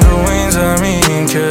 رو این زمین که.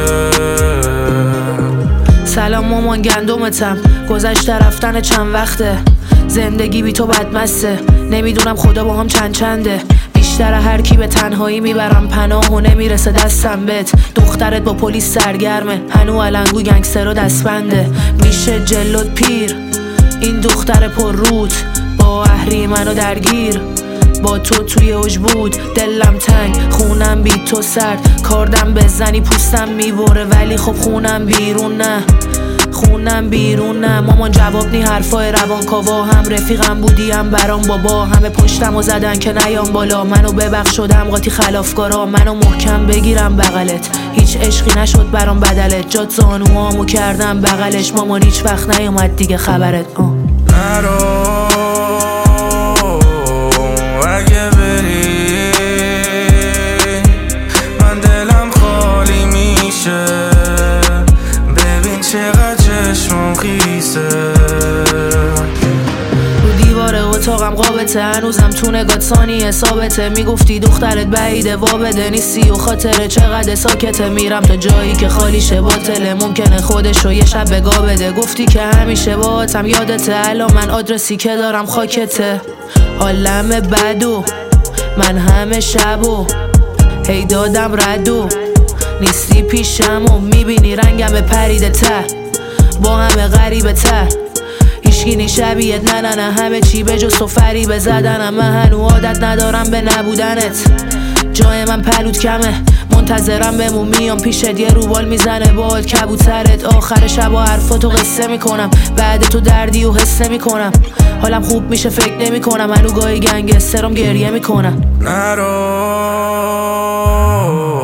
سلام مامان گندمتم، گذشته رفتن چند وقته، زندگی بی تو بدمسته، نمیدونم خدا با هم چنده. بیشتر هر کی به تنهایی میبرم پناه و نمیرسه دستم بهت. دخترت با پلیس سرگرمه، هنو علنگو گنگستر و دستبنده. میشه جلوت پیر این دختر پر روت، با اهری منو درگیر. با تو توی اوج بود دلم تنگ، خونم بی تو سرد. کاردم بزنی پوستم میبره ولی خب خونم بیرون نه، خونم بیرون نه. مامان جواب نی حرفای روانکاوا، هم رفیقم بودی هم برام بابا. همه پشتمو زدن که نیام بالا، منو ببخش شدم قاطی خلافکارا. منو محکم بگیرم بغلت، هیچ عشقی نشد برام بدلت. جات زانوامو کردم بغلش، مامان هیچ وقت نیومد دیگه خبرت. نرو اگه بری من دلم خالی میشه. ببین چقدر چشمم خیسه، رو دیوار اتاقم قابته، هنوزم تو نگات ثانیه ثابته. میگفتی دخترت بعیده وا بده نیستی و خاطره چقدر ساکته. میرم تا جایی که خالی شه باطله، ممکنه خودشو یه شب بگا بده. گفتی که همیشه باهاتم یادته، الان من آدرسی که دارم خاکته. حالم بدو من همه شبو هی دادم ردو، نیستی پیشم و میبینی رنگم پریده تر، با همه غریبه تر. هیچکی نی شبیهت نه نه نه، همه چی به جز تو فریبه زدنم. من هنو عادت ندارم به نبودنت، جای من پلوت کمه. منتظرم بمون میام پیشت، یه روبال میزنه باهات کبوترت. آخر شبا حرفاتو قصه میکنم، بعد تو دردی و حسه میکنم. حالم خوب میشه فکر نمیکنم، هنو گاهی گنگسترم گریه میکنم. نرو